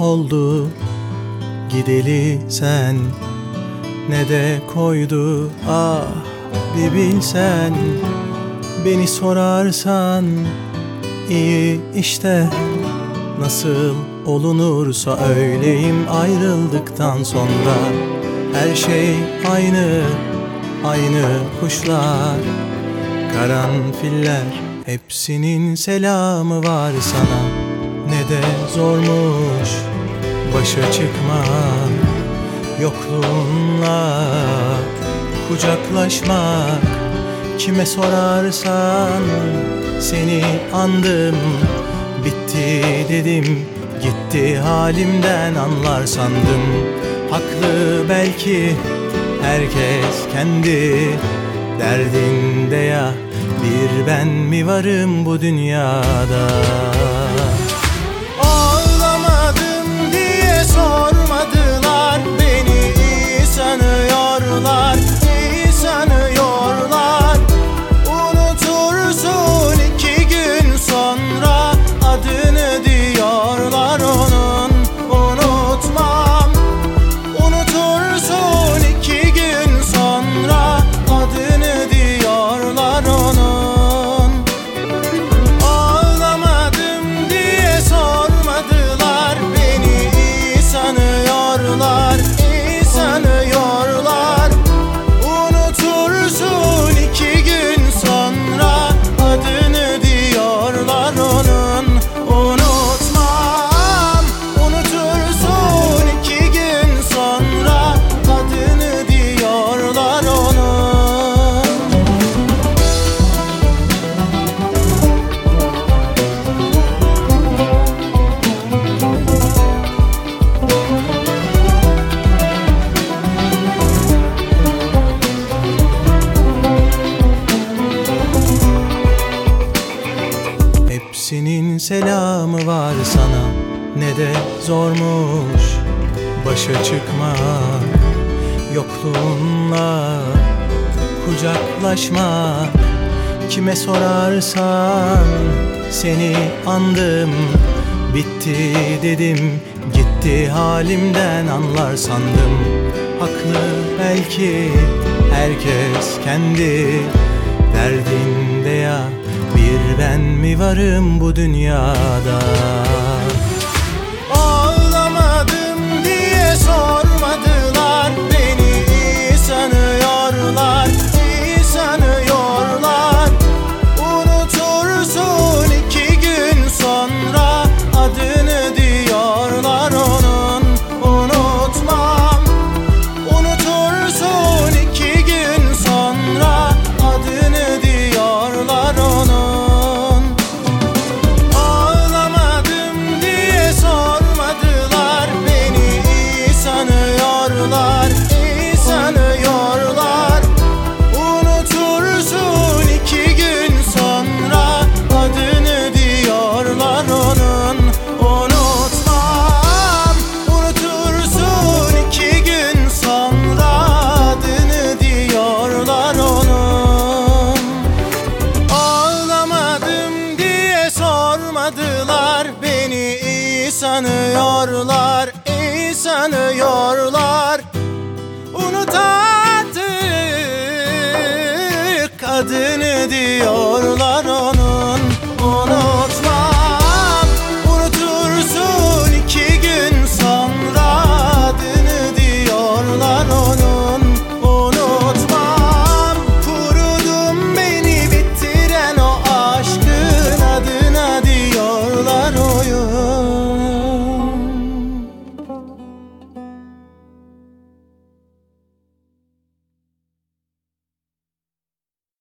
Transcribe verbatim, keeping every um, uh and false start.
oldu gideli sen, ne de koydu ah bir bilsen. Beni sorarsan iyi işte, nasıl olunursa öyleyim ayrıldıktan sonra. Her şey aynı, aynı kuşlar, karanfiller, hepsinin selamı var sana. Ne de zormuş başa çıkmak, yokluğunla kucaklaşmak. Kime sorarsan seni andım, bitti dedim, gitti halimden anlar sandım. Haklı belki herkes kendi derdinde ya, bir ben mi varım bu dünyada? Ağlamadım diye sormadılar, beni iyi sanıyorlar, iyi sanıyorlar. Unutursun iki gün sonra adını diyorlar onun, unutmam. Unutursun iki gün sonra adını diyorlar onun. Ağlamadım diye sormadılar, beni iyi sanıyorlar, iyi sanıyorlar. Unutursun iki gün sonra adını diyorlar onun, unutmam. Unutursun iki gün sonra adını diyorlar onun. Hepsinin selamı var sana. Ne de zormuş başa çıkmak, yokluğunla kucaklaşmak. Kime sorarsan seni andım, bitti dedim, gitti halimden anlar sandım. Haklı belki herkes kendi derdinde ya, bir ben mi varım bu dünyada? Ağlamadım diye sormadılar, beni iyi sanıyorlar, iyi sanıyorlar. Unutursun iki gün sonra adını diyorlar onun, unutmam. Unutursun iki gün sonra adını diyorlar onun. Ağlamadım diye sormadılar, beni iyi sanıyorlar, iyi sanıyorlar. Unutursun iki gün sonra adını diyorlar onun, unutmam. Unutursun iki gün sonra adını diyorlar onun. Ağlamadım diye sormadılar, beni iyi sanıyorlar, iyi sanıyorlar. Unut artık adını diyorlar onun.